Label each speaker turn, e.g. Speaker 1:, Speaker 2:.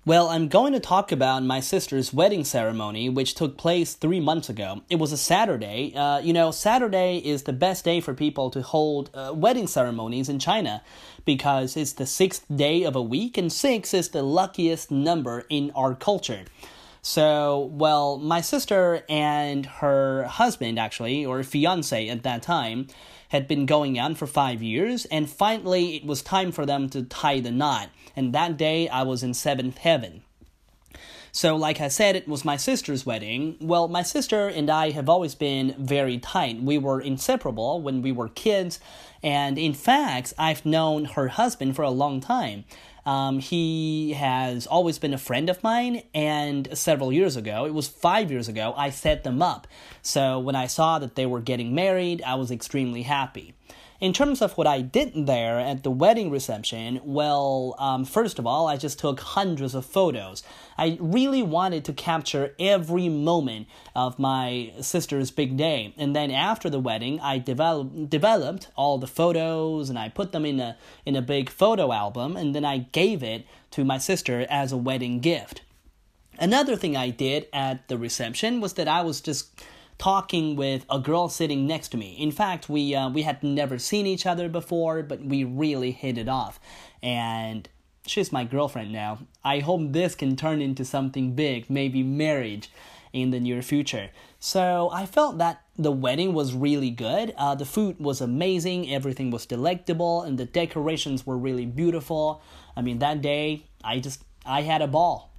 Speaker 1: Well, I'm going to talk about my sister's wedding ceremony, which took place 3 months ago. It was a Saturday. Saturday is the best day for people to hold wedding ceremonies in China because it's the sixth day of a week, and six is the luckiest number in our culture. So, well, my sister and her husband, actually, or fiance at that time, had been going on for 5 years, and finally it was time for them to tie the knot. And that day I was in seventh heaven. So, like I said, it was my sister's wedding. Well, my sister and I have always been very tight. We were inseparable when we were kids, and in fact, I've known her husband for a long time. He has always been a friend of mine, and several years ago, it was 5 years ago, I set them up. So when I saw that they were getting married, I was extremely happy. In terms of what I did there at the wedding reception, well, first of all, I just took hundreds of photos. I really wanted to capture every moment of my sister's big day. And then after the wedding, I developed all the photos, and I put them in a big photo album, and then I gave it to my sister as a wedding gift. Another thing I did at the reception was that I was just talking with a girl sitting next to me. In fact, we had never seen each other before, but we really hit it off. And she's my girlfriend now. I hope this can turn into something big, maybe marriage in the near future. So I felt that the wedding was really good. The food was amazing, everything was delectable, and the decorations were really beautiful. I mean, that day, I had a ball.